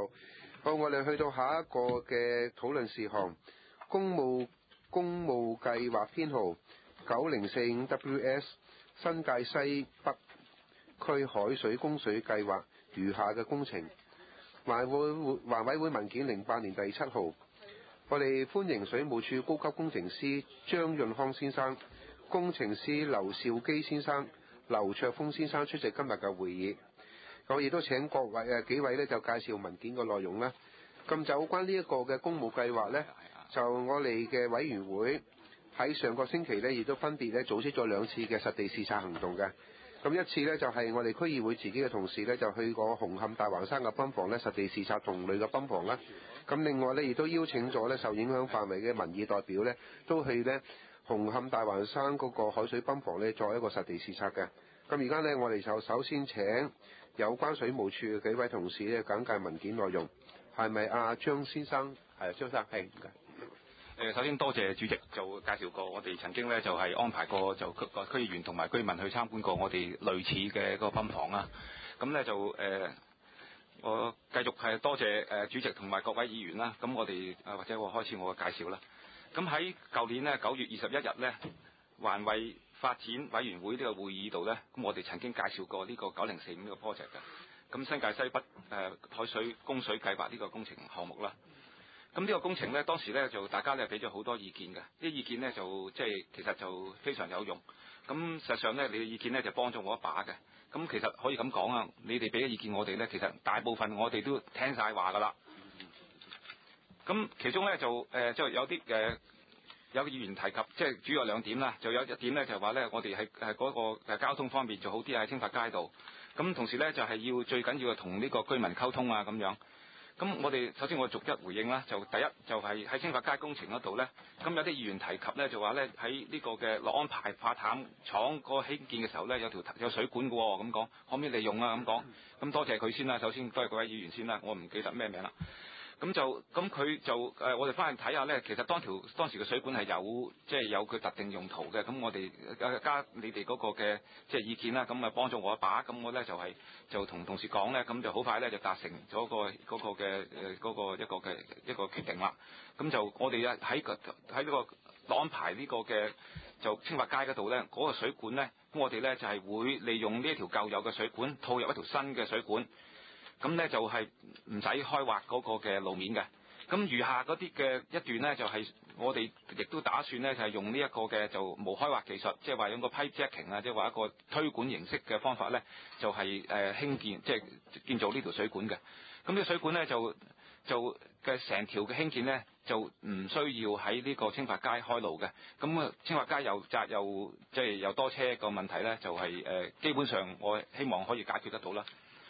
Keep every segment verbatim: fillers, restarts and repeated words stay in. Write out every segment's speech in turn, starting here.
。好，我哋去到下一個嘅討論事項，公務公務計劃編號九零四五 W S 新界西北區海水供水計劃餘下嘅工程，環會環委會文件零八年第七號。我哋歡迎水務署高級工程師張潤康先生、工程師劉兆基先生、劉卓峰先生出席今日嘅會議。我亦都請各位誒幾位咧就介紹文件嘅內容啦。咁就有關呢一個嘅公務計劃呢，就我哋嘅委員會喺上個星期呢，亦都分別咧組織咗兩次嘅實地視察行動嘅。咁一次呢，就係我哋區議會自己嘅同事呢，就去過紅磡大橫山嘅泵房呢，實地視察同類嘅泵房啦。咁另外呢，亦都邀請咗呢受影響範圍嘅民意代表呢，都去呢紅磡大橫山嗰個海水泵房呢，作一個實地視察嘅。咁而家呢，我哋就首先請有關水務署嘅幾位同事呢，簡介文件內容。係咪阿張先生？係張生，係唔該。 誒，首先多謝主席就介紹過，我哋曾經咧就係安排過就區個區議員同埋居民去參觀過我哋類似嘅嗰個泵房啦。咁咧就誒、呃，我繼續係多謝誒主席同埋各位議員啦。咁我哋誒或者我開始我嘅介紹啦。咁喺舊年呢，九月二十一日咧，環衛發展委員會呢個會議度咧，咁我哋曾經介紹過呢個九零四五呢個 project 嘅。咁新界西北誒、呃、海水供水計劃呢個工程項目啦，咁呢個工程呢，當時呢就大家呢俾咗好多意見嘅，啲意見呢就即係其實就非常有用。咁實際上呢，你嘅意見呢就幫咗我一把嘅。咁其實可以咁講啊，你哋俾嘅意見我哋呢，其實大部分我哋都聽晒話噶啦。咁其中呢，就誒、呃、就有啲誒、呃、有議員提及，即係主要兩點啦。就有一點呢，就係話呢，我哋喺誒嗰個誒交通方面做好啲喺青發街道。咁同時咧就係、是、要最緊要同呢個居民溝通啊咁樣。咁我哋首先我逐一回應啦。就第一就係喺青發街工程嗰度咧，咁有啲議員提及咧就話咧喺呢個嘅樂安排化淡廠個興建嘅時候咧有條有水管嘅喎，咁講可唔可以利用啊咁講？咁多謝佢先啦。首先多謝各位議員先啦，我唔記得咩名啦。咁就咁佢就誒、呃，我哋翻去睇下咧，其實當條當時嘅水管係有即係、就是、有佢特定用途嘅。咁我哋加你哋嗰個嘅即係意見啦，咁啊幫助我一把。咁我咧就係、是、就同同事講咧，咁就好快咧就達成咗、那個嗰、那個嘅誒嗰個一個嘅一個決定啦。咁就我哋啊喺喺呢個安排呢個嘅就青發街嗰度咧，嗰、那個水管咧，咁我哋咧就係、是、會利用呢一條舊有嘅水管套入一條新嘅水管。咁呢就係唔使開挖嗰個嘅路面嘅，咁餘下嗰啲嘅一段呢，就係、是、我哋亦都打算呢，就係、是、用呢一個嘅就無開挖技術，即係話用個 pipe jacking 啊，即係話一個推管形式嘅方法呢，就係、是、誒、呃、興建即係、就是、建造呢條水管嘅。咁呢個水管呢，就就嘅成條嘅興建呢，就唔需要喺呢個青發街開路嘅。咁啊青發街又窄又即係又多車個問題呢，就係、是、誒、呃、基本上我希望可以解決得到啦。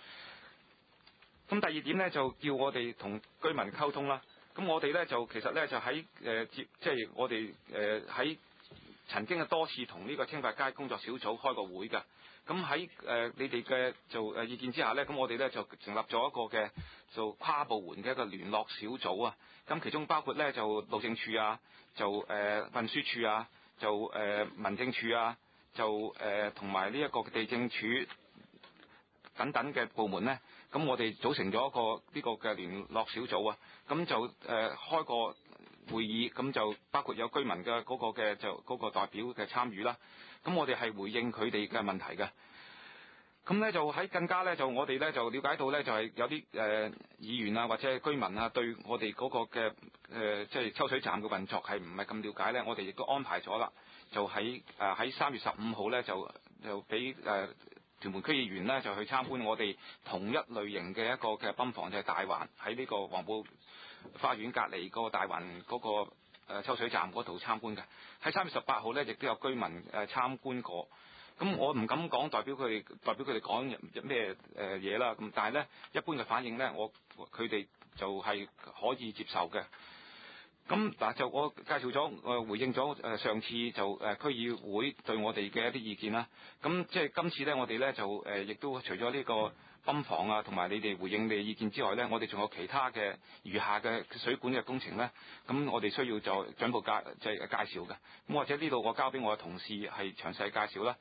咁第二點咧就叫我哋同居民溝通啦。咁我哋咧就其實咧就喺誒接，即係我哋誒喺曾經係多次同呢個青發街工作小組開過會㗎。咁喺誒你哋嘅就誒意見之下咧，咁我哋咧就成立咗一個嘅做跨部門嘅一個聯絡小組啊。咁其中包括咧就路政署啊，就誒、呃、運輸署啊，就誒、呃、民政處啊，就誒同埋呢一個地政署等等嘅部門呢，咁我哋組成咗一個呢、這個嘅聯絡小組啊，咁就誒、呃、開個會議，咁就包括有居民嘅嗰個嘅就嗰、那個代表嘅參與啦，咁我哋係回應佢哋嘅問題嘅，咁呢，就喺更加呢，就我哋呢，就了解到呢，就係、是、有啲誒、呃、議員啊或者居民啊對我哋嗰個嘅誒即係抽水站嘅運作係唔係咁了解呢，我哋亦都安排咗啦，就喺誒喺三月十五號呢，就就俾誒。呃屯門區議員呢就去參觀我哋同一類型嘅一個嘅泵房，就係、是、大環喺呢個黃埔花園隔離個大環嗰個誒抽水站嗰度參觀嘅。喺三月十八號呢，亦都有居民誒參觀過。咁我唔敢講代表佢哋代表佢哋講咩誒嘢啦。咁但係呢，一般嘅反應呢，我佢哋就係可以接受嘅。咁嗱就我介紹咗誒回應咗誒上次就誒區議會對我哋嘅一啲意見啦。咁即係今次咧，我哋咧就誒亦都除咗呢個泵房啊，同埋你哋回應你嘅意見之外咧，我哋仲有其他嘅餘下嘅水管嘅工程咧。咁我哋需要就進一步介即係介紹嘅。咁或者呢度我交俾我嘅同事係詳細介紹啦。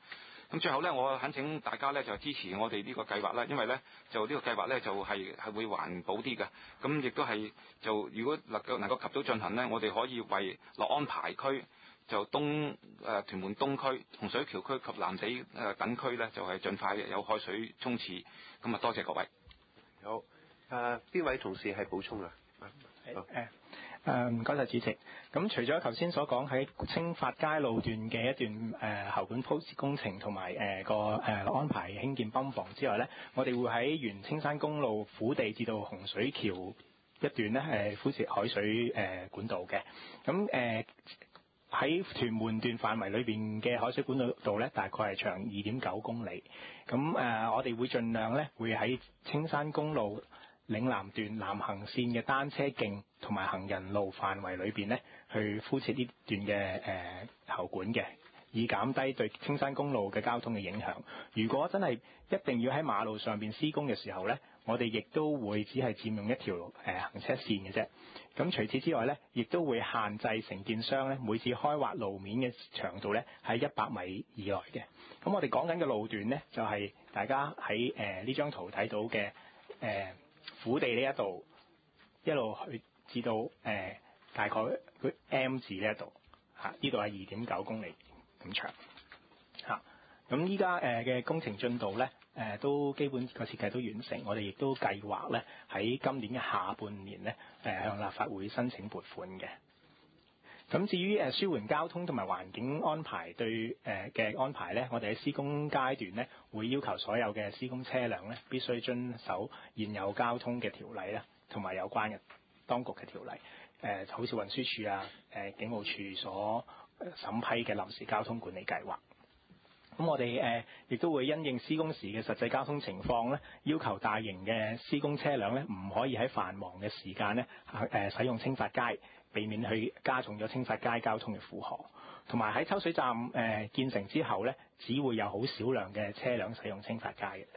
咁最後咧，我懇請大家咧就支持我哋呢個計劃啦，因為咧就呢個計劃咧就係係會環保啲嘅，咁亦都係就如果能夠能夠及早進行咧，我哋可以為樂安排區就東誒屯門東區、洪水橋區及藍地誒等區咧，就係盡快有海水沖廁。咁啊，多謝各位。 好，誒邊位同事係補充啊？ 誒誒唔該晒主席。咁除咗頭先所講喺青發街路段嘅一段誒喉管鋪設工程同埋誒個誒安排興建泵房之外咧，我哋會喺原青山公路虎地至到洪水橋一段咧誒敷設海水誒管道嘅。咁誒喺屯門段範圍裏邊嘅海水管道道咧，大概係長二點九公里。咁誒我哋會盡量咧會喺青山公路嶺南段南行線嘅單車徑同埋行人路範圍裏邊咧，去敷設呢段嘅誒喉管嘅，以減低對青山公路嘅交通嘅影響。如果真係一定要喺馬路上邊施工嘅時候咧，我哋亦都會只係佔用一條誒行車線嘅啫。咁除此之外咧，亦都會限制承建商咧每次開挖路面嘅長度咧喺一百米以內嘅。咁我哋講緊嘅路段咧，就係、是、大家喺誒呢張圖睇到嘅誒。呃虎地呢一度一路去至到誒、呃、大概佢 M 字呢一度嚇，呢度係二點九公里咁長嚇。咁依家誒嘅工程進度咧誒、呃、都基本個設計都完成，我哋亦都計劃咧喺今年嘅下半年咧誒、呃、向立法會申請撥款嘅。咁至於誒舒緩交通同埋環境安排對誒嘅安排咧，我哋喺施工階段咧會要求所有嘅施工車輛咧必須遵守現有交通嘅條例啦，同埋有關嘅當局嘅條例。誒好似運輸署啊、誒警務處所審批嘅臨時交通管理計劃。咁我哋誒亦都會因應施工時嘅實際交通情況咧，要求大型嘅施工車輛咧唔可以喺繁忙嘅時間咧誒使用青發街，避免去加重咗青發街交通嘅負荷。同埋喺抽水站誒、呃、建成之後咧，只會有好少量嘅車輛使用青發街嘅。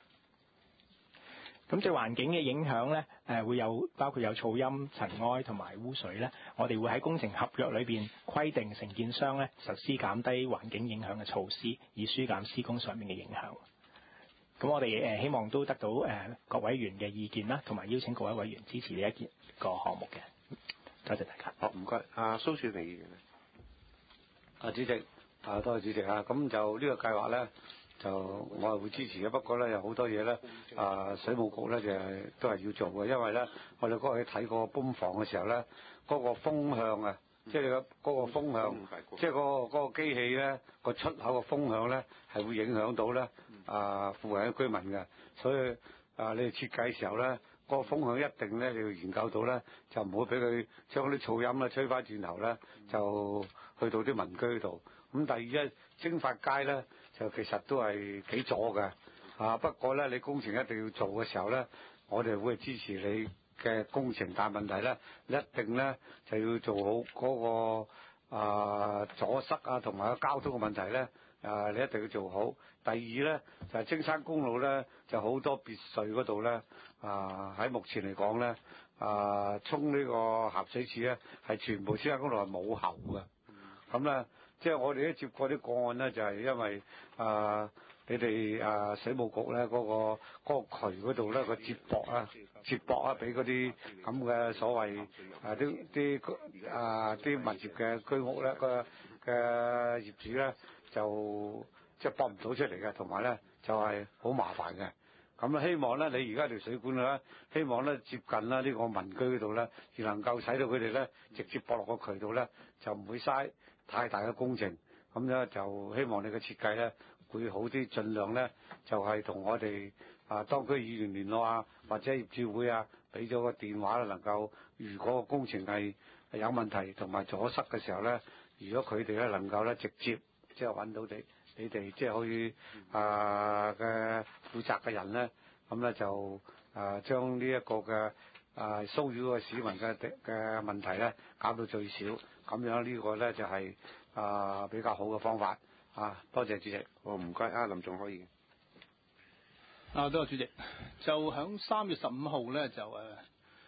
咁對環境嘅影響咧，誒、呃、會有包括有噪音、塵埃同埋污水咧。我哋會喺工程合約裏邊規定承建商咧實施減低環境影響嘅措施，以疏減施工上面嘅影響。咁我哋誒、呃、希望都得到誒、呃、各委員嘅意見啦，同埋邀請各位委員支持呢一件個項目嘅。多謝大家。 好，唔該。阿蘇少明議員咧。 啊，主席，啊多謝主席啊。咁就呢個計劃咧，就我係會支持嘅。不過咧，有好多嘢咧，啊水務局咧就係都係要做嘅，因為咧，我哋嗰日去睇個泵房嘅時候咧，嗰、那個風向啊，嗯、即係嗰個風向，嗯、即係嗰、那個嗰、那個機器咧個出口嘅風向咧，係會影響到咧啊附近嘅居民嘅。所以啊，你哋設計嘅時候咧，嗰、那個風向一定咧你要研究到咧，就唔好俾佢將嗰啲噪音咧吹翻轉頭咧，就去到啲民居度。咁第二咧，青發街咧就其實都係幾阻嘅，啊不過咧你工程一定要做嘅時候咧，我哋會支持你嘅工程，但係問題咧一定咧就要做好嗰個啊阻塞啊同埋個交通嘅問題咧，啊你一定要做好。第二咧就係青山公路咧就好多別墅嗰度咧，啊喺目前嚟講咧，啊沖呢個鹹水池咧係全部青山公路係冇喉嘅，咁咧。即係我哋都接過啲個案咧，就係、是、因為啊、呃，你哋啊水務局咧嗰、那個嗰、那個渠嗰度咧個接駁啊，接駁啊，俾嗰啲咁嘅所謂啊啲啲啊啲物業嘅居屋咧個嘅業主咧就即係駁唔到出嚟嘅，同埋咧就係、是、好麻煩嘅。咁希望咧你而家條水管咧，希望咧接近啦呢個民居嗰度咧，而能夠使到佢哋咧直接駁落個渠道咧，就唔會嘥太大嘅工程。咁咧就希望你嘅設計咧會好啲，盡量咧就係、是、同我哋啊當區議員聯絡啊，或者業主會啊，俾咗個電話啦，能夠如果個工程係有問題同埋阻塞嘅時候咧，如果佢哋咧能夠咧直接即係揾到你。你哋即係可以啊嘅負責嘅人咧，咁咧就啊將呢一個嘅啊騷擾嘅市民嘅嘅問題咧減到最少，咁樣呢個咧就係啊比較好嘅方法啊！多謝主席。 哦，唔該啊，林仲可以。 啊，多謝主席。就響三月十五號咧，就誒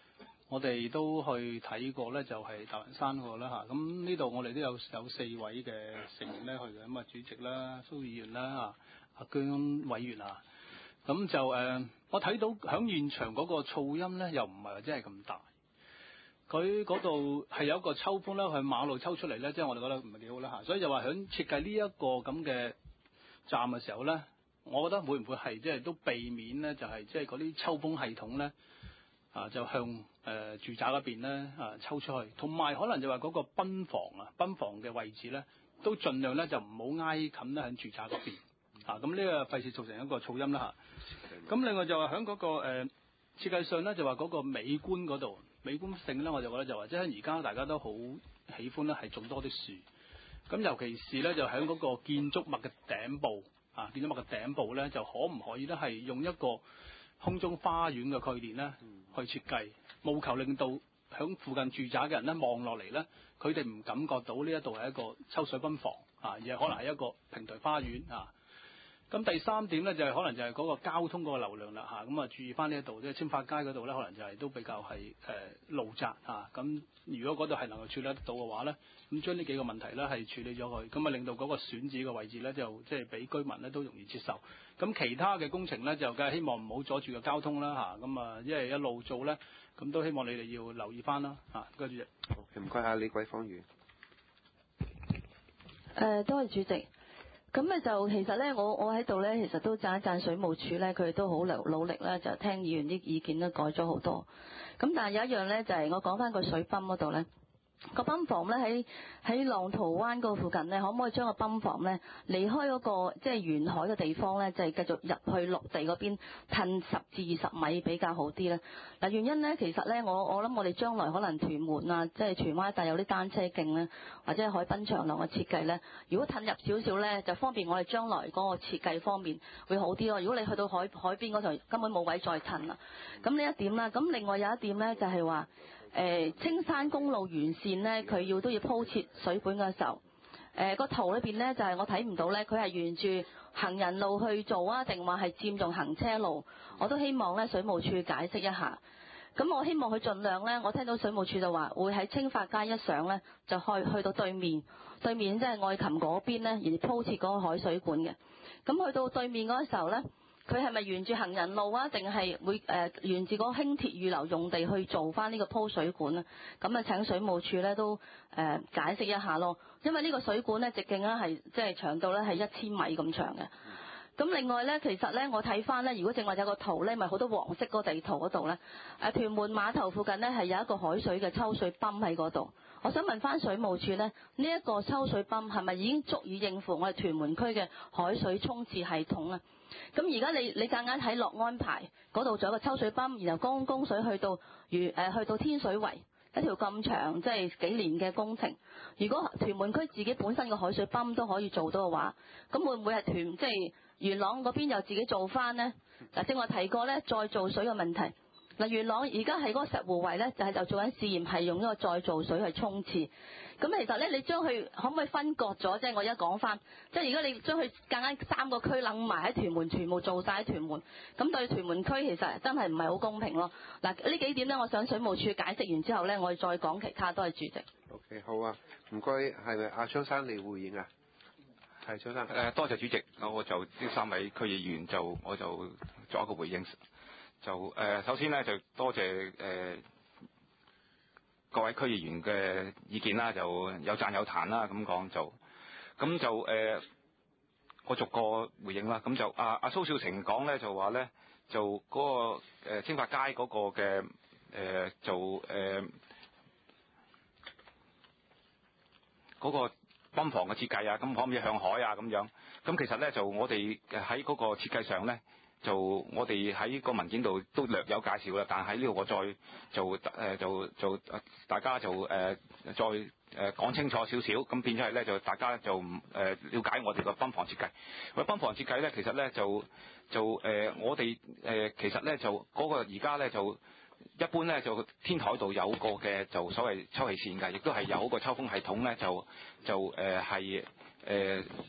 我哋都去睇過咧，就係大雲山嗰個啦嚇。咁呢度我哋都有有四位嘅成員咧去嘅，咁啊主席啦、蘇議員啦、啊阿姜委員啊。咁就誒、呃，我睇到響現場嗰個噪音咧，又唔係話真係咁大。佢嗰度係有一個抽風咧，喺馬路抽出嚟咧，即係我哋覺得唔係幾好啦嚇。所以就話響設計呢一個咁嘅站嘅時候咧，我覺得會唔會係即係都避免咧，就係即係嗰啲抽風系統咧啊，就向誒、呃、住宅嗰邊咧啊抽出去，同埋可能就話嗰個賓房啊，賓房嘅位置咧，都盡量咧就唔好挨近咧喺住宅嗰邊。啊，咁呢個費事造成一個噪音啦嚇。咁另外就話喺嗰個誒、呃、設計上咧，就話嗰個美觀嗰度，美觀性咧，我就覺得就話即係而家大家都好喜歡咧，係種多啲樹。咁尤其是咧，就喺嗰個建築物嘅頂部啊，建築物嘅頂部咧，就可唔可以咧係用一個空中花園嘅概念咧去設計，務求令到喺附近住宅嘅人咧望落嚟咧，佢哋唔感覺到呢一度係一個抽水賓房啊，而係可能係一個平台花園啊。咁第三點咧就係、是、可能就係嗰個交通嗰個流量啦嚇，咁啊注意翻呢一度，即係青發街嗰度咧，可能就係都比較係誒、呃、路窄嚇。咁、啊、如果嗰度係能夠處理得到嘅話咧，咁將呢幾個問題咧係處理咗佢，咁啊令到嗰個選址嘅位置咧就即係俾居民咧都容易接受。咁其他嘅工程咧就梗係希望唔好阻住個交通啦嚇。咁啊，因為一路做咧，咁都希望你哋要留意翻啦嚇。多謝主席。 好，唔該下李桂芳議員。 誒，多謝主席。咁咧就其實咧，我我喺度咧，其實都讚一讚水務署咧，佢哋都好努努力啦，就聽議員啲意見都改咗好多。咁但係有一樣咧，就係、是、我講翻個水泵嗰度咧，個泵房咧喺喺浪淘灣嗰附近咧，可唔可以將個泵房咧離開嗰、那個即係沿海嘅地方咧，就係、是、繼續入去陸地嗰邊褪十至二十米比較好啲咧？嗱，原因咧其實咧，我我諗我哋將來可能屯門啊，即係荃灣一帶有啲單車徑咧，或者係海濱長廊嘅設計咧，如果褪入少少咧，就方便我哋將來嗰個設計方面會好啲咯。如果你去到海海邊嗰度，根本冇位再褪啦。咁呢一點啦，咁另外有一點咧就係話。誒、呃、青山公路沿線咧，佢要都要鋪設水管嘅時候，誒、呃、個圖裏邊咧就係、是、我睇唔到咧，佢係沿住行人路去做啊，定話係佔用行車路？我都希望咧水務署解釋一下。咁我希望佢盡量咧，我聽到水務署就話會喺青發街一上咧，就去去到對面，對面即係愛琴嗰邊咧，而鋪設嗰個海水管嘅。咁去到對面嗰時候咧。佢係咪沿住行人路啊？定係會誒、呃、沿住嗰個輕鐵預留用地去做翻呢個鋪水管啊？咁啊請水務署咧都誒、呃、解釋一下咯。因為呢個水管咧直徑咧係即係長度咧係一千米咁長嘅。咁另外咧，其實咧我睇翻咧，如果正話有個圖咧，咪好多黃色嗰個地圖嗰度咧，誒屯門碼頭附近咧係有一個海水嘅抽水泵喺嗰度。我想問翻水務署咧，呢、這、一個抽水泵係咪已經足以應付我哋屯門區嘅海水沖廁系統啊？咁而家你你夾硬喺樂安排嗰度做一個抽水泵，然後供供水去到如誒、呃、去到天水圍一條咁長即係幾年嘅工程。如果屯門區自己本身嘅海水泵都可以做到嘅話，咁會唔會係屯即係元朗嗰邊又自己做翻呢？嗱，正話提過咧，再造水嘅問題。嗱，元朗而家喺嗰個石湖圍咧，就係、是、就做緊試驗，係用呢個再造水去沖廁。咁其實咧，你將佢可唔可以分割咗？即係我而家講翻，即係如果你將佢夾硬三個區攬埋喺屯門，全部做晒喺屯門，咁對屯門區其實真係唔係好公平咯。嗱，呢幾點咧，我想水務署解釋完之後咧，我哋再講其他。多謝主席。 OK， 好啊，唔該，係咪阿張生嚟回應啊？係張生。 誒，多謝主席，我就呢三位區議員就我就作一個回應。就誒、呃，首先咧就多謝誒、呃、各位區議員嘅意見啦，就有讚有彈啦，咁講就咁就誒、呃，我逐個回應啦。咁就阿阿蘇少成講咧，就話咧就嗰、那個誒青發街嗰個嘅誒、呃、就誒嗰、呃那個泵房嘅設計啊，咁可唔可以向海啊咁樣？咁其實咧就我哋喺嗰個設計上咧。就我哋喺個文件度都略有介紹啦，但係呢度我再就誒、呃、就就大家就誒、呃、再誒講、呃、清楚少少，咁變咗係咧就大家就唔誒了解我哋個泵房設計。喂，泵房設計咧其實咧就就誒、呃、我哋誒、呃、其實咧就嗰、那個而家咧就一般咧就天台度有個嘅就所謂抽氣扇㗎，亦都係有個抽風系統咧就就誒係誒。呃亦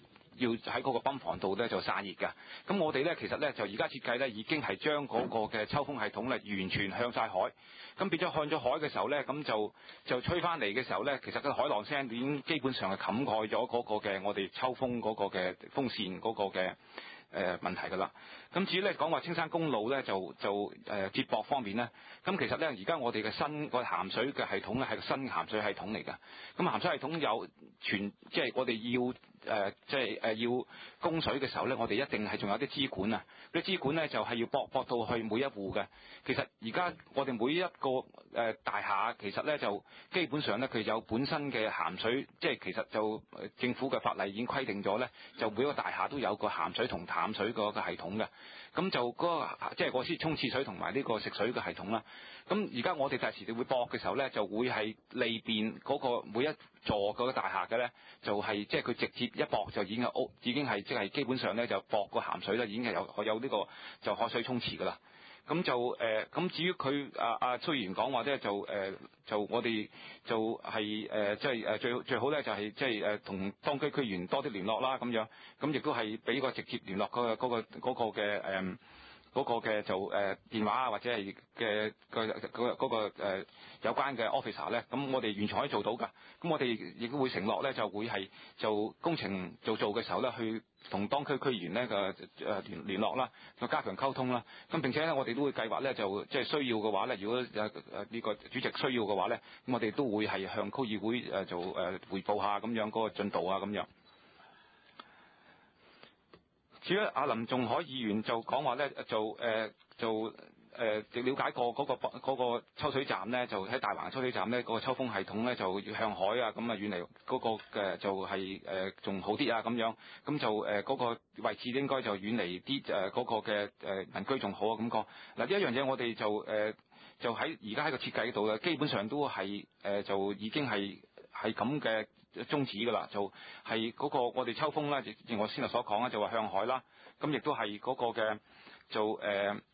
要喺嗰個泵房度咧就散熱㗎。咁我哋咧其實咧就而家設計咧已經係將嗰個嘅抽風系統咧完全向晒海，咁變咗向咗海嘅時候咧，咁就就吹翻嚟嘅時候咧，其實個海浪聲已經基本上係冚蓋咗嗰個嘅我哋抽風嗰個嘅風扇嗰個嘅。誒、呃、問題㗎啦，咁至於咧講話青山公路咧就就誒、呃、接駁方面咧，咁其實咧而家我哋嘅新個鹹水嘅系統咧係個新鹹水系統嚟㗎，咁鹹水系統有全即係我哋要。誒、呃、即係誒、呃、要供水嘅時候咧，我哋一定係仲有啲支管啊！啲支管咧就係、是、要駁駁到去每一戶嘅。其實而家我哋每一個誒、呃、大廈，其實咧就基本上咧佢有本身嘅鹹水，即係其實就政府嘅法例已經規定咗咧，就每個大廈都有個鹹水同淡水個個系統嘅。咁就嗰、那個即係我先沖廁水同埋呢個食水嘅系統啦。咁而家我哋第時會駁嘅時候咧，就會係利便嗰個每一座嗰個大廈嘅咧，就係、是、即係佢直接一駁就已經係屋，已經係即係基本上咧就駁個鹹水咧已經係有有呢、這個就海水沖廁㗎啦。咁就誒，咁、呃、至於佢啊啊蘇議員講話咧，就誒、呃、就我哋就係誒即係誒最最好咧就係即係誒同當區區員多啲聯絡啦咁樣，咁亦都係俾個直接聯絡嗰、那個嗰、那個嘅誒。那個嗰個嘅就誒、呃、電話啊，或者係嘅個嗰嗰個誒有關嘅 officer 咧，咁我哋完全可以做到㗎。咁我哋亦都會承諾咧，就會係就工程做做嘅時候咧，去同當區區員咧嘅誒聯聯絡啦，就加強溝通啦。咁並且咧，我哋都會計劃咧，就即係需要嘅話咧，如果誒誒呢個主席需要嘅話咧，咁我哋都會係向區議會誒做誒彙報下咁樣嗰個進度啊咁樣。至於阿林仲海議員就講話咧，就誒、呃、就誒、呃、了解過嗰、那個那個抽水站咧，就喺大環抽水站咧，嗰、那個抽風系統咧就要向海啊，咁啊遠離嗰個嘅就係誒仲好啲啊咁樣，咁就誒嗰、呃那個位置應該就遠離啲誒嗰個嘅誒民居仲好啊咁講。嗱呢一樣嘢我哋就誒、呃、就喺而家喺個設計度咧，基本上都係誒、呃、就已經係係咁嘅。宗旨㗎啦，就係、是、嗰個我哋抽風啦，亦正如我先頭所講啦，就話向海啦，咁亦都係嗰個嘅就誒，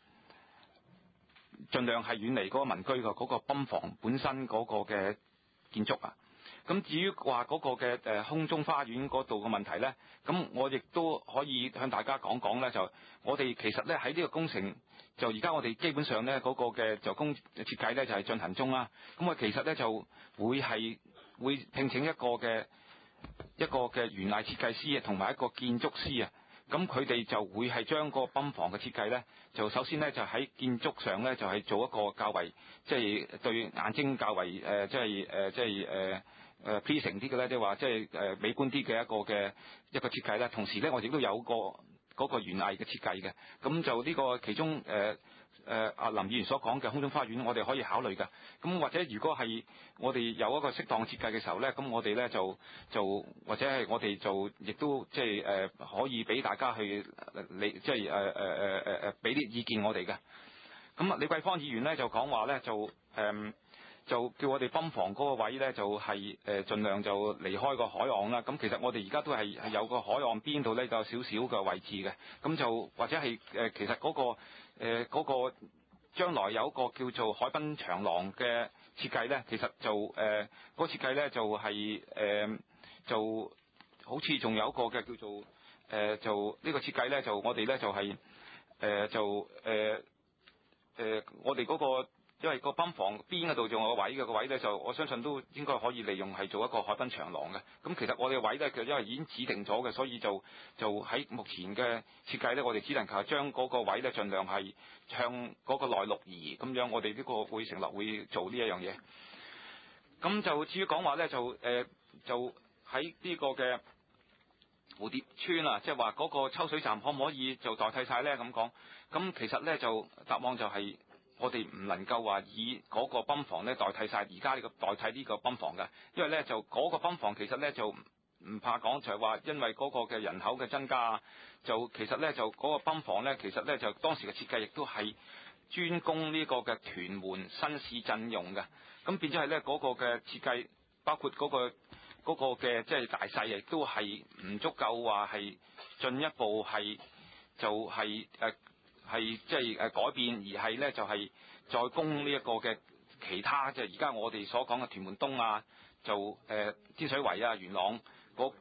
盡、呃、量係遠離嗰個民居嘅嗰、那個泵房本身嗰個嘅建築啊。咁至於話嗰個嘅誒空中花園嗰度嘅問題咧，咁我亦都可以向大家講講咧，就我哋其實咧喺呢個工程，就而家我哋基本上咧嗰、那個嘅就工設計咧就係進行中啦。咁我其實咧就會係。會聘請一個嘅一個嘅園藝設計師啊，同埋一個建築師啊，咁佢哋就會係將個泵房嘅設計咧，就首先咧就喺建築上咧就係做一個較為即係、就是、對眼睛較為誒即係誒即係誒誒 pleasing 啲嘅咧，即係話即係誒美觀啲嘅一個嘅一個設計咧。同時咧，我哋亦都有個嗰個園藝嘅設計嘅，咁就呢個其中誒。呃誒阿、呃、林議員所講嘅空中花園，我哋可以考慮㗎。咁或者如果係我哋有一個適當設計嘅時候咧，咁我哋咧就就或者係我哋就亦都即係誒可以俾大家去理，即係誒誒誒誒誒俾啲意見我哋嘅。咁啊，李桂芳議員咧就講話咧就誒、呃、就叫我哋泵房嗰個位咧就係、是、誒、呃、盡量就離開個海岸啦。咁其實我哋而家都係係有個海岸邊度咧有少少嘅位置嘅。咁就或者係誒、呃、其實嗰、那個。誒嗰、呃那個將來有一個叫做海濱長廊嘅設計咧，其實就誒嗰、呃那個設計咧就係、是、誒、呃、就好似仲有一個嘅叫做誒、呃、就呢個設計咧就我哋咧就係、是、誒、呃、就誒誒、呃呃、我哋嗰、那個。因為個泵房邊嗰度仲有個位嘅，個位咧就我相信都應該可以利用係做一個海濱長廊嘅。咁其實我哋嘅位咧，其實因為已經指定咗嘅，所以就就喺目前嘅設計咧，我哋只能夠將嗰個位咧盡量係向嗰個內陸移咁樣。我哋呢個會承諾會做呢一樣嘢。咁就至於講話咧，就誒、呃、就喺呢個嘅蝴蝶村啊，即係話嗰個抽水站可唔可以就代替晒咧？咁講，咁其實咧就答案就係、是。我哋唔能夠話以嗰個泵房咧代替晒而家呢個代替呢個泵房嘅，因為咧就嗰個泵房其實咧就唔怕講，就係話因為嗰個嘅人口嘅增加，就其實咧就嗰個泵房咧其實咧就當時嘅設計亦都係專供呢個嘅屯門新市鎮用嘅，咁變咗係咧嗰個嘅設計包括嗰個嗰個嘅即係大細亦都係唔足夠話係進一步係就係誒。係即係誒改變，而係咧就係、是、再供呢一個嘅其他，即係而家我哋所講嘅屯門東啊，就誒、呃、天水圍啊、元朗嗰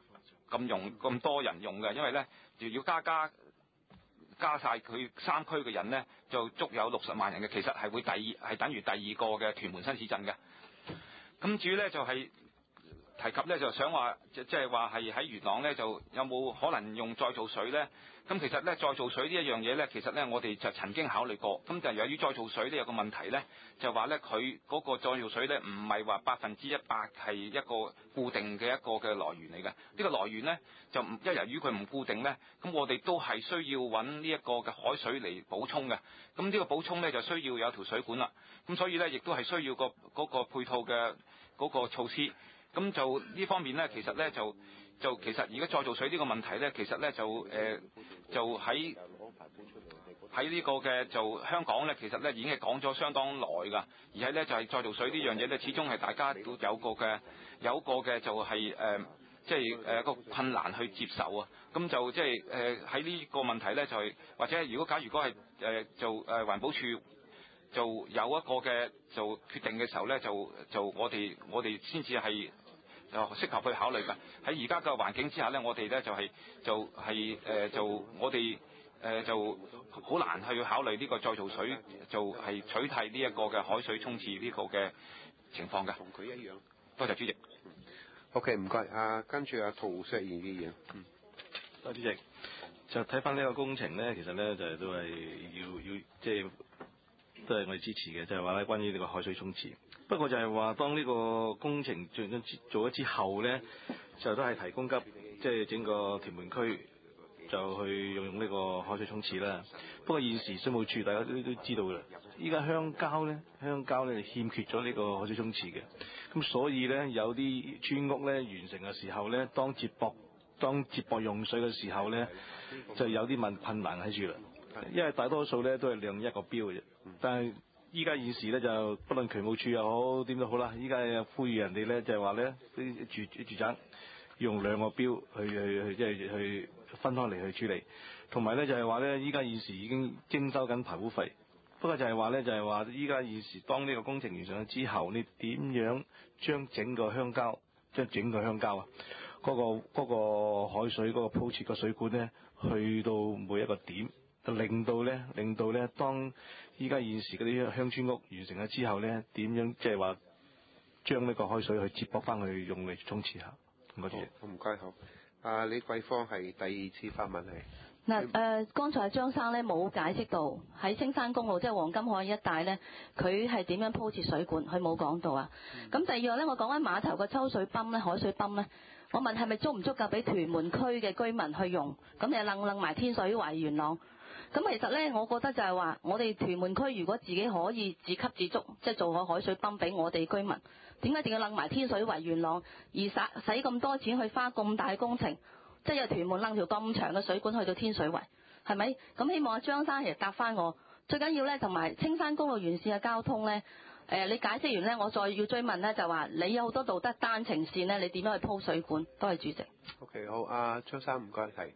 咁用咁多人用嘅，因為咧就要加加加晒佢三區嘅人咧，就足有六十萬人嘅，其實係會第二係等於第二個嘅屯門新市鎮嘅。咁至於咧就係、是。提及咧就想話，即係話係喺元朗咧就有冇可能用再造水咧？咁其實咧再造水呢一樣嘢咧，其實咧我哋就曾經考慮過。咁就由於再造水呢有個問題咧，就話咧佢嗰個再造水咧唔係話百分之一百係一個固定嘅一個嘅來源嚟嘅。呢、這個來源咧就唔，因為由於佢唔固定咧，咁我哋都係需要揾呢一個嘅海水嚟補充嘅。咁呢個補充咧就需要有條水管啦。咁所以咧亦都係需要個嗰個配套嘅嗰個措施。咁就呢方面咧，其實咧就就其實而家再造水呢個問題咧，其實咧就誒、呃、就喺喺呢個嘅就香港咧，其實咧已經係講咗相當耐㗎，而係咧就係、是、再造水呢樣嘢咧，始終係大家都有個嘅有個嘅就係誒即係誒個困難去接受啊。咁就即係誒喺呢個問題咧，就係、是、或者如果假如如果係誒、呃、就誒、呃、環保署。就有一個嘅就決定嘅時候咧，就就我哋我哋先至係就適合去考慮㗎。喺而家嘅環境之下咧，我哋咧就係、是、就係、是、誒、呃、就我哋誒、呃、就好難去考慮呢個再造水就係取替呢一個嘅海水沖廁呢個嘅情況嘅。 同佢一樣。 多謝主席。 OK， 唔該。啊，跟住阿涂碩賢議員。嗯。 多謝主席。就睇翻呢個工程咧，其實咧就係、是、都係要要即係。都係我哋支持嘅，就係話咧，關於呢個海水沖廁。不過就係話，當呢個工程做咗做咗之後咧，就都係提供給即係整個屯門區就去用用呢個海水沖廁啦。不過現時水務署大家都都知道嘅啦，依家鄉郊咧，鄉郊咧欠缺咗呢個海水沖廁嘅。咁所以咧，有啲村屋咧完成嘅時候咧，當接駁當接駁用水嘅時候咧，就有啲問困難喺住啦。因為大多數咧都係量一個標嘅啫，但係依家現時咧就不論渠務處又好點都好啦，依家呼籲人哋咧就係話咧啲住住宅用兩個標去去去即係去分開嚟去處理，同埋咧就係話咧依家現時已經徵收緊排污費，不過就係話咧就係話依家現時當呢個工程完成咗之後，你點樣將整個鄉郊將整個鄉郊啊嗰個嗰個海水嗰個鋪設個水管咧去到每一個點。令到咧，令到咧，當依家現時嗰啲鄉村屋完成咗之後咧，點樣即係話將呢個海水去接駁翻去用嚟沖廁下？唔該， 唔該好。啊，李桂芳係第二次發問係。 嗱誒、呃，剛才張生咧冇解釋到喺青山公路即係黃金海一帶咧，佢係點樣鋪設水管，佢冇講到啊。咁、嗯、第二個咧，我講緊碼頭個抽水泵咧，海水泵咧，我問係咪足唔足夠俾屯門區嘅居民去用？咁又楞楞埋天水圍元朗。咁其實咧，我覺得就係話，我哋屯門區如果自己可以自給自足，即係做個海水泵俾我哋居民，點解一定要楞埋天水圍元朗，而使使咁多錢去花咁大工程，即係由屯門楞條咁長嘅水管去到天水圍，係咪？咁希望阿張生其實答翻我，最緊要咧同埋青山公路沿線嘅交通咧，誒、呃、你解釋完咧，我再要追問咧就話，你有好多道德單程線咧，你點樣去鋪水管？多謝主席。 OK， 好，阿張生唔該係。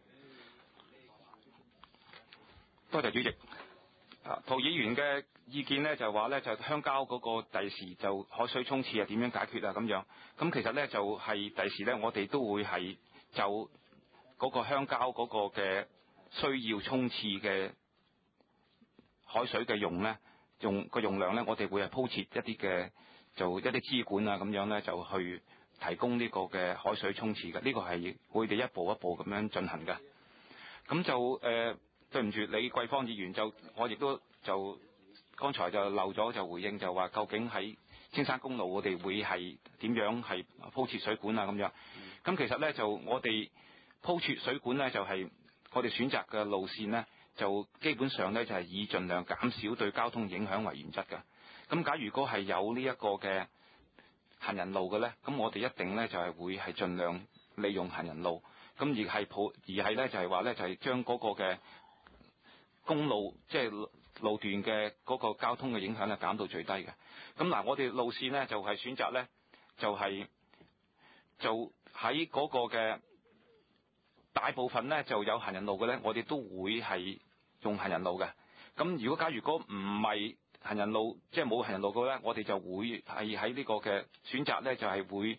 多謝主席。啊，涂議員嘅意見咧就話咧就鄉郊嗰個第時就海水沖廁啊點樣解決啊咁樣。咁其實咧就係第時咧我哋都會係就嗰個鄉郊嗰個嘅需要沖廁嘅海水嘅用咧用個用量咧，我哋會係鋪設一啲嘅就一啲支管啊咁樣咧就去提供呢個嘅海水沖廁嘅。呢個係會哋一步一步咁樣進行嘅。咁就誒。呃對唔住，李桂芳議員就我亦都就剛才就漏咗就回應就話，究竟喺青山公路我哋會係點樣係鋪設水管啊咁樣？咁、嗯、其實咧就我哋鋪設水管咧就係、是、我哋選擇嘅路線咧，就基本上咧就係、是、以盡量減少對交通影響為原則嘅。咁假如如果係有呢一個嘅行人路嘅咧，咁我哋一定咧就係、是、會係盡量利用行人路，咁而係普而係咧就係話咧就係、是、將嗰個嘅公路即係、就是、路段嘅嗰個交通嘅影響咧減到最低嘅。咁嗱，我哋路線咧就係、是、選擇咧就係、是、就喺嗰個嘅大部分咧就有行人路嘅咧，我哋都會係用行人路嘅。咁如果假如果唔係行人路，即係冇行人路嘅咧，我哋就會係喺呢個嘅選擇咧就係、是、會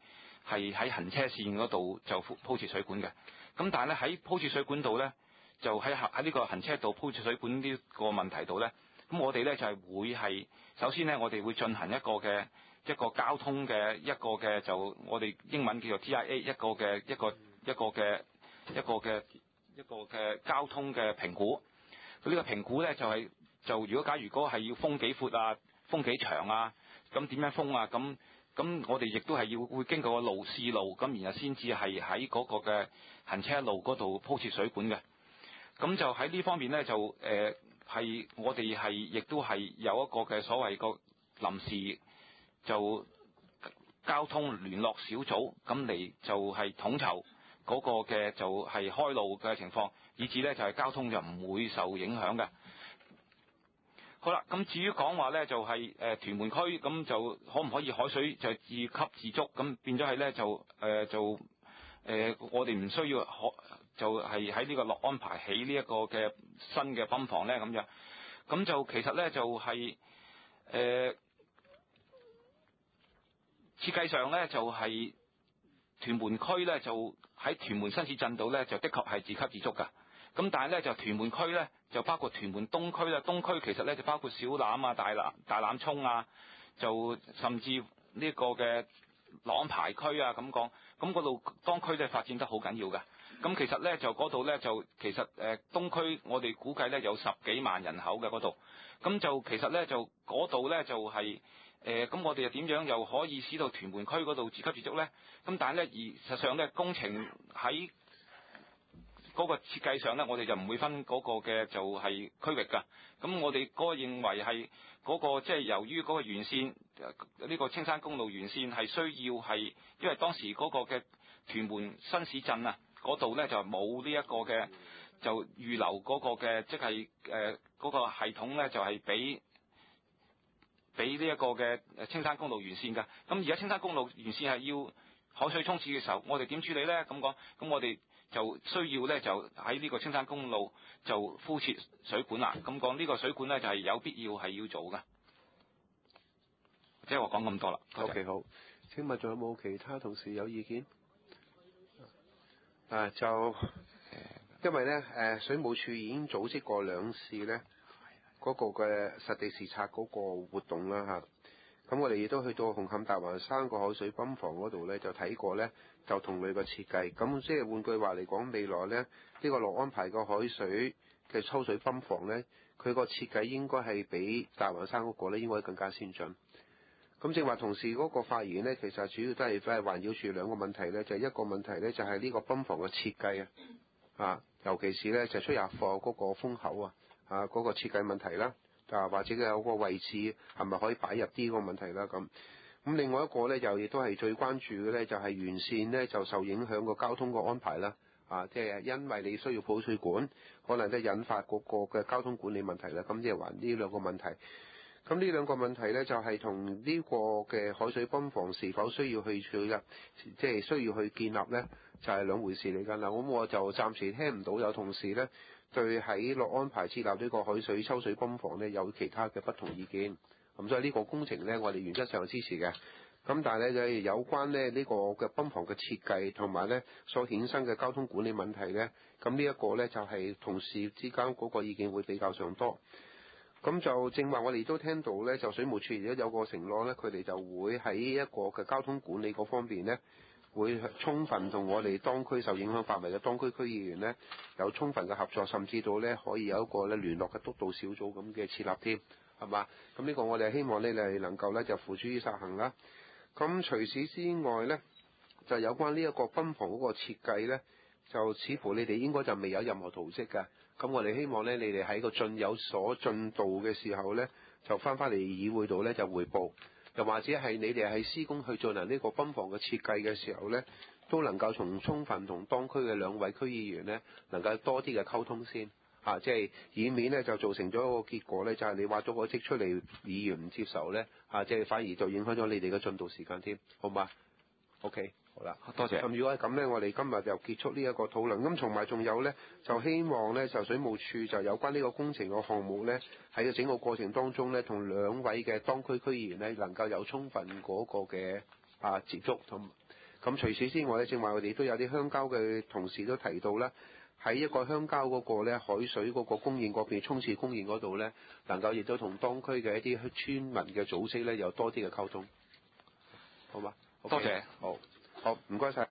係喺行車線嗰度就鋪設水管嘅。咁但係咧喺鋪設水管度咧，就喺喺呢個行車道鋪設水管呢個問題度咧，咁我哋咧就係會係首先咧，我哋會進行一個嘅一個交通嘅一個嘅就我哋英文叫做 T I A 一個嘅一個一個嘅一個嘅一個嘅交通嘅評估。佢呢個評估咧就係、是、就如果假如嗰個係要封幾闊啊，封幾長啊，咁點樣封啊？咁咁我哋亦都係要會經過個路試路，咁然後先至係喺嗰個嘅行車路嗰度鋪設水管嘅。咁就喺呢方面咧就誒係、呃、我哋係亦都係有一個嘅所謂個臨時就交通聯絡小組，咁嚟就係統籌嗰個嘅就係開路嘅情況，以至咧就係交通就唔會受影響嘅。好啦，咁至於講話咧就係、是、誒、呃、屯門區咁就可唔可以海水就自給自足，咁變咗係咧就誒、呃、就誒、呃、我哋唔需要可就係喺呢個樂安排起呢一個嘅新嘅泵房咧咁樣，咁就其實咧就係、是、誒、呃、設計上咧就係、是、屯門區咧就喺屯門新市鎮度咧就的確係自給自足㗎。咁但係咧就屯門區咧就包括屯門東區啦，東區其實咧就包括小欖啊、大欖、大欖涌啊，就甚至呢個嘅樂安排區啊咁講，咁嗰度當區咧發展得好緊要㗎。咁其實咧就嗰度咧就其實誒東區我哋估計咧有十幾萬人口嘅嗰度，咁就其實咧就嗰度咧就係誒咁我哋又點樣又可以使到屯門區嗰度自給自足咧？咁但係咧而實上咧工程喺嗰個設計上咧，我哋就唔會分嗰個嘅就係區域㗎。咁我哋嗰個認為係嗰個即係由於嗰個沿線呢個青山公路沿線係需要係，因為當時嗰個嘅屯門新市鎮啊嗰度咧就冇呢一個嘅就預留嗰個嘅即係誒嗰個系統咧就係俾俾呢一個嘅青山公路沿線㗎。咁而家青山公路沿線係要海水沖廁嘅時候，我哋點處理咧？咁講，咁我哋就需要咧，就喺呢個青山公路就敷設水管啦。咁講呢個水管咧就係有必要係要做㗎。即係我講咁多啦。 OK 好，請問仲有冇其他同事有意見？啊，就因為咧誒水務署已經組織過兩次咧嗰、嗰個嘅實地視察嗰個活動啦嚇。咁我哋亦都去到紅磡大環山個海水泵房嗰度咧，就睇過咧，就同類嘅設計。咁即係換句話嚟講，未來咧呢、呢個樂安排個海水嘅抽水泵房咧，佢個設計應該係比大環山嗰個咧應該更加先進。咁正話同事嗰個發言咧，其實主要都係都係環繞住兩個問題咧，就係、一個問題咧就係呢個泵房嘅設計啊，啊，尤其是咧就出入貨嗰個風口啊，啊嗰、嗰個設計問題啦。啊，或者佢有個位置係咪可以擺入啲個問題啦咁。咁另外一個咧，就亦都係最關注嘅咧，就係沿線咧就受影響個交通個安排啦。啊，即係因為你需要鋪水管，可能都引發嗰個嘅交通管理問題啦。咁即係話呢兩個問題。咁呢兩個問題咧，就係同呢個嘅海水泵房是否需要去處理，即係需要去建立咧，就係兩回事嚟㗎啦。咁我就暫時聽唔到有同事咧，對喺樂安排設立呢個海水抽水泵房咧有其他嘅不同意見，咁所以呢個工程咧我哋原則上係支持嘅。咁但係咧就有關咧呢個嘅泵房嘅設計同埋咧所衍生嘅交通管理問題咧，咁呢一個咧就係同事之間嗰個意見會比較上多。咁就正話我哋都聽到咧，就水務署而家有個承諾咧，佢哋就會喺一個嘅交通管理嗰方面咧，會充分同我哋當區受影響範圍嘅當區區議員咧有充分嘅合作，甚至到咧可以有一個咧聯絡嘅督導小組咁嘅設立添，係嘛？咁呢個我哋希望你哋能夠咧就付諸於實行啦。咁除此之外咧，就有關呢一個泵房嗰個設計咧，就似乎你哋應該就未有任何圖則㗎。咁我哋希望咧，你哋喺個進有所進度嘅時候咧，就翻返嚟議會度咧就彙報，又或者係你哋喺施工去進行呢個泵房嘅設計嘅時候咧，都能夠從充分同當區嘅兩位區議員咧，能夠多啲嘅溝通先，啊，即係以免咧就造成咗一個結果咧，就係你話咗個職出嚟，議員唔接受咧，啊，即係反而就影響咗你哋嘅進度時間添，好嘛 ？OK。好啦， 多謝。 咁如果係咁咧，我哋今日就結束呢一個討論。咁同埋仲有咧，就希望咧就水務署就有關呢個工程嘅項目咧，喺個整個過程當中咧，同兩位嘅當區區議員咧，能夠有充分嗰個嘅啊接觸同。 咁除此之外咧，正話我哋都有啲鄉郊嘅同事都提到啦，喺一個鄉郊嗰個咧海水嗰個供應嗰邊沖廁供應嗰度咧，能夠亦都同當區嘅一啲村民嘅組織咧有多啲嘅溝通，好嘛？ 多謝， 好，好，唔該晒。